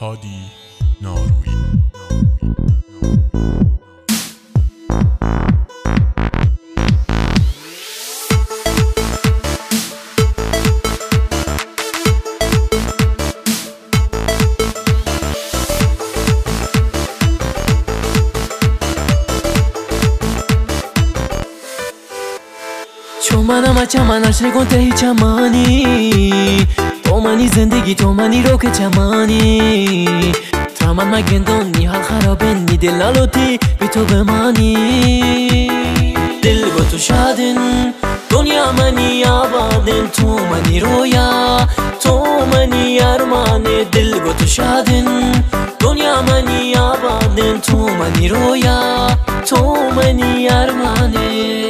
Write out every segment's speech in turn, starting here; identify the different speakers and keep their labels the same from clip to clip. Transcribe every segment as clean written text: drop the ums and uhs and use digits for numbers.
Speaker 1: هادی نارویی.
Speaker 2: چون منم از چمنش نگون تهی چمانی تو منی زندگی تو منی رو که چمانی تا من مگندونی حال خرابنی دل نلوتی بی تو بمانی دل با تو شادن دنیا منی آبادن تو منی رویا تو منی ارمان دل با تو شادن دنیا منی آبادن تو منی رویا تو منی ارمانه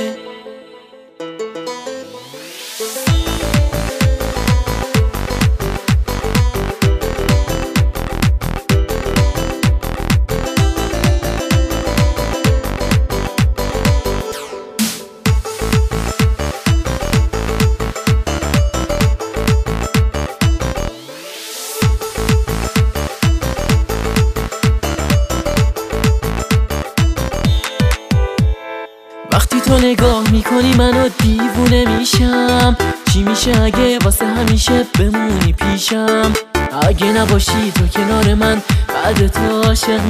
Speaker 2: وقتی تو نگاه میکنی منو دیوونه میشم چی میشه اگه واسه همیشه بمونی پیشم اگه نباشی تو کنار من بعد تو عاشق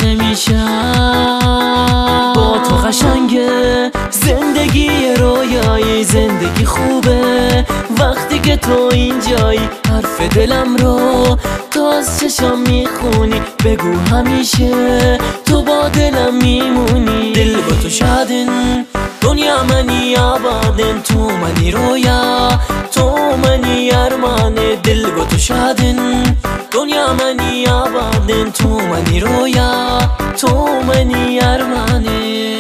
Speaker 2: نمیشم با تو قشنگه زندگی رویایی زندگی خوبه وقتی که تو اینجایی حرف دلم رو تو از چشام میخونی بگو همیشه تو با دلم میمونی دل با تو شادن دنیا منی آبادن تو منی رویا تو منی ارمان دل با تو شادن دنیا منی آبادن تو منی رویا تو منی ارمانه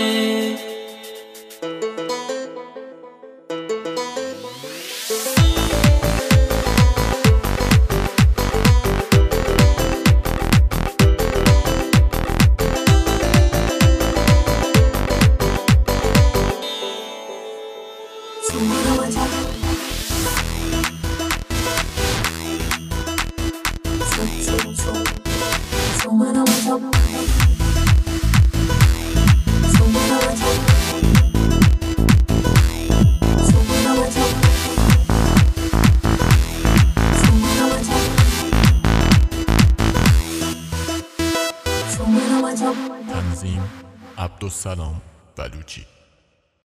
Speaker 1: تنظیم عبدالسلام بلوچی.